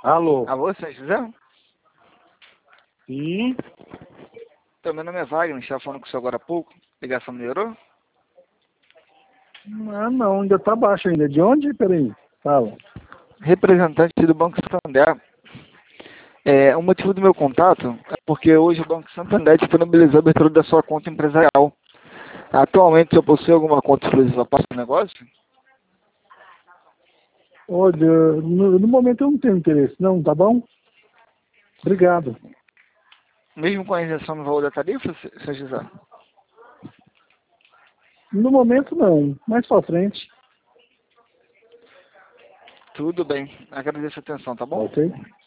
Alô? Alô, São José? Sim? Então, meu nome é Wagner, estava falando com o senhor agora há pouco. Ligação melhorou? Ah, não, ainda tá baixo ainda. De onde? Peraí. Fala. Representante do Banco Santander. O motivo do meu contato é porque hoje o Banco Santander disponibilizou a abertura da sua conta empresarial. Atualmente, o senhor possui alguma conta exclusiva para o seu negócio? Olha, no momento eu não tenho interesse, não, tá bom? Obrigado. Mesmo com a isenção no valor da tarifa, São José? No momento não, mais pra frente. Tudo bem. Agradeço a atenção, tá bom? Ok?